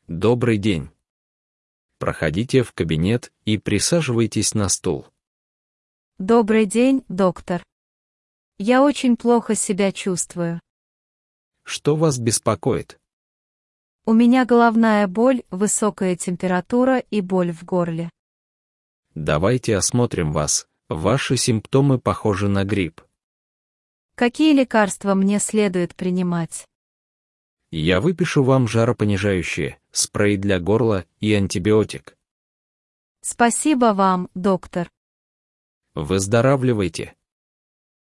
Добрый день. Проходите в кабинет и присаживайтесь на стул. Добрый день, доктор. Я очень плохо себя чувствую. Что вас беспокоит? У меня головная боль, высокая температура и боль в горле. Давайте осмотрим вас. Ваши симптомы похожи на грипп. Какие лекарства мне следует принимать? Я выпишу вам жаропонижающее, спрей для горла и антибиотик. Спасибо вам, доктор. Выздоравливайте.